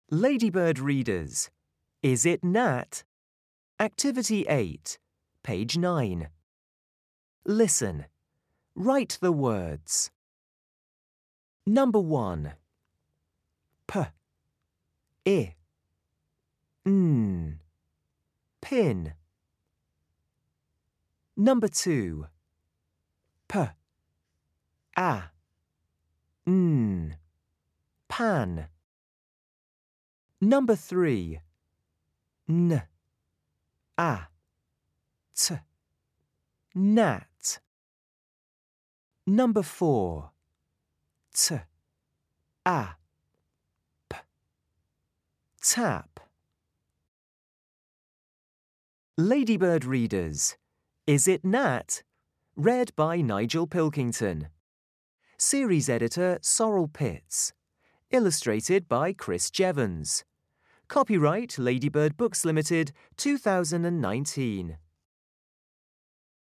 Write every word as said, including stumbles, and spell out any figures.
Ladybird readers, is it Nat? Activity eight, page nine. Listen. Write the words. Number one. P, I, N, pin. Number two. P, A, N, pan. Number three. N, A, T, nat. Number four. T, A, P, tap. Ladybird readers, is it Nat? Read by Nigel Pilkington. Series editor Sorrel Pitts. Illustrated by Chris Jevons. Copyright Ladybird Books Limited, two thousand nineteen.